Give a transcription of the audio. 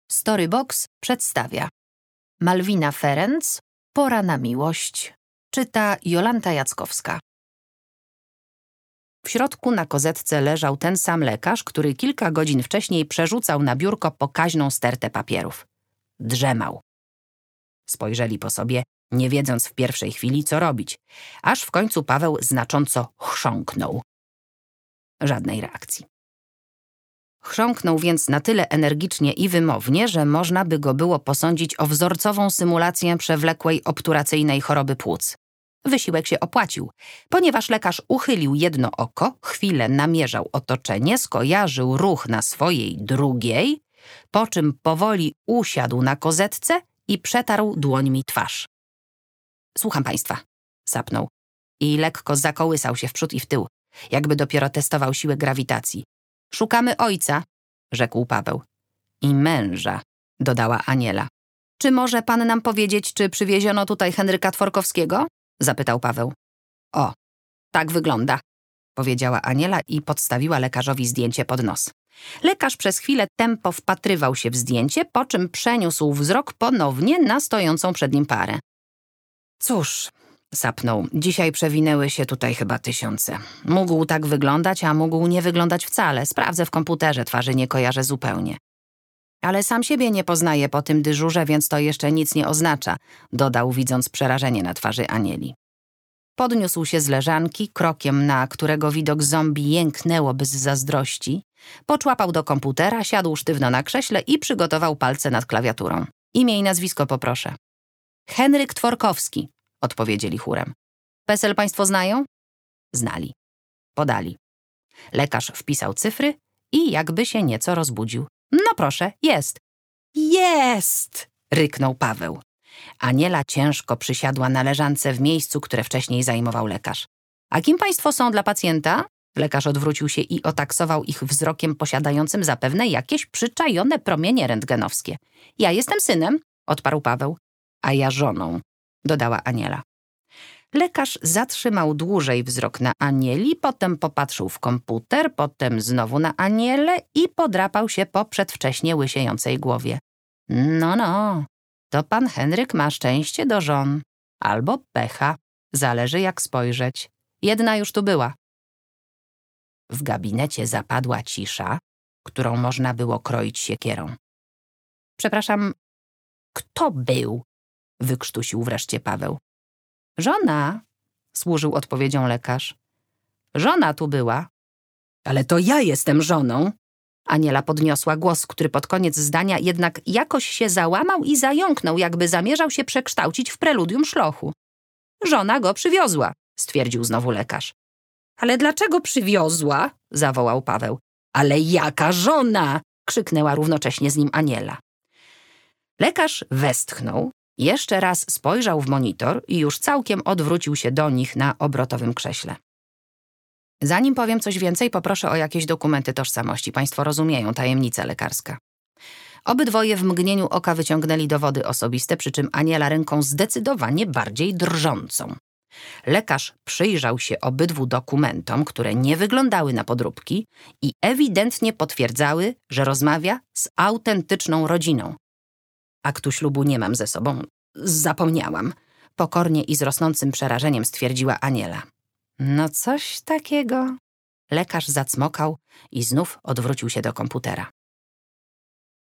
Storybox przedstawia Malwina Ferenc, Pora na miłość. Czyta Jolanta Jackowska. W środku na kozetce leżał ten sam lekarz, który kilka godzin wcześniej przerzucał na biurko pokaźną stertę papierów. Drzemał. Spojrzeli po sobie, nie wiedząc w pierwszej chwili, co robić, aż w końcu Paweł znacząco chrząknął. Żadnej reakcji. Chrząknął więc na tyle energicznie i wymownie, że można by go było posądzić o wzorcową symulację przewlekłej obturacyjnej choroby płuc. Wysiłek się opłacił, ponieważ lekarz uchylił jedno oko, chwilę namierzał otoczenie, skojarzył ruch na swojej drugiej, po czym powoli usiadł na kozetce i przetarł dłońmi twarz. Słucham państwa, sapnął i lekko zakołysał się w przód i w tył, jakby dopiero testował siłę grawitacji. Szukamy ojca, rzekł Paweł. I męża, dodała Aniela. Czy może pan nam powiedzieć, czy przywieziono tutaj Henryka Tworkowskiego? Zapytał Paweł. O, tak wygląda, powiedziała Aniela i podstawiła lekarzowi zdjęcie pod nos. Lekarz przez chwilę tempo wpatrywał się w zdjęcie, po czym przeniósł wzrok ponownie na stojącą przed nim parę. Cóż, sapnął, dzisiaj przewinęły się tutaj chyba tysiące. Mógł tak wyglądać, a mógł nie wyglądać wcale. Sprawdzę w komputerze, twarzy nie kojarzę zupełnie. Ale sam siebie nie poznaje po tym dyżurze, więc to jeszcze nic nie oznacza, dodał, widząc przerażenie na twarzy Anieli. Podniósł się z leżanki, krokiem, na którego widok zombie jęknęłoby z zazdrości, poczłapał do komputera, siadł sztywno na krześle i przygotował palce nad klawiaturą. Imię i nazwisko poproszę. Henryk Tworkowski, odpowiedzieli chórem. PESEL państwo znają? Znali. Podali. Lekarz wpisał cyfry i jakby się nieco rozbudził. No proszę, jest. Jest! Ryknął Paweł. Aniela ciężko przysiadła na leżance w miejscu, które wcześniej zajmował lekarz. A kim państwo są dla pacjenta? Lekarz odwrócił się i otaksował ich wzrokiem posiadającym zapewne jakieś przyczajone promienie rentgenowskie. Ja jestem synem, odparł Paweł. A ja żoną, dodała Aniela. Lekarz zatrzymał dłużej wzrok na Anieli, potem popatrzył w komputer, potem znowu na Anielę i podrapał się po przedwcześnie łysiejącej głowie. No, to pan Henryk ma szczęście do żon. Albo pecha. Zależy jak spojrzeć. Jedna już tu była. W gabinecie zapadła cisza, którą można było kroić siekierą. Przepraszam, kto był? Wykrztusił wreszcie Paweł. Żona, służył odpowiedzią lekarz. Żona tu była. Ale to ja jestem żoną. Aniela podniosła głos, który pod koniec zdania jednak jakoś się załamał i zająknął, jakby zamierzał się przekształcić w preludium szlochu. Żona go przywiozła, stwierdził znowu lekarz. Ale dlaczego przywiozła? Zawołał Paweł. Ale jaka żona? Krzyknęła równocześnie z nim Aniela. Lekarz westchnął, jeszcze raz spojrzał w monitor i już całkiem odwrócił się do nich na obrotowym krześle. Zanim powiem coś więcej, poproszę o jakieś dokumenty tożsamości. Państwo rozumieją, tajemnica lekarska. Obydwoje w mgnieniu oka wyciągnęli dowody osobiste, przy czym Aniela ręką zdecydowanie bardziej drżącą. Lekarz przyjrzał się obydwu dokumentom, które nie wyglądały na podróbki i ewidentnie potwierdzały, że rozmawia z autentyczną rodziną. Aktu ślubu nie mam ze sobą. Zapomniałam. Pokornie i z rosnącym przerażeniem stwierdziła Aniela. No coś takiego. Lekarz zacmokał i znów odwrócił się do komputera.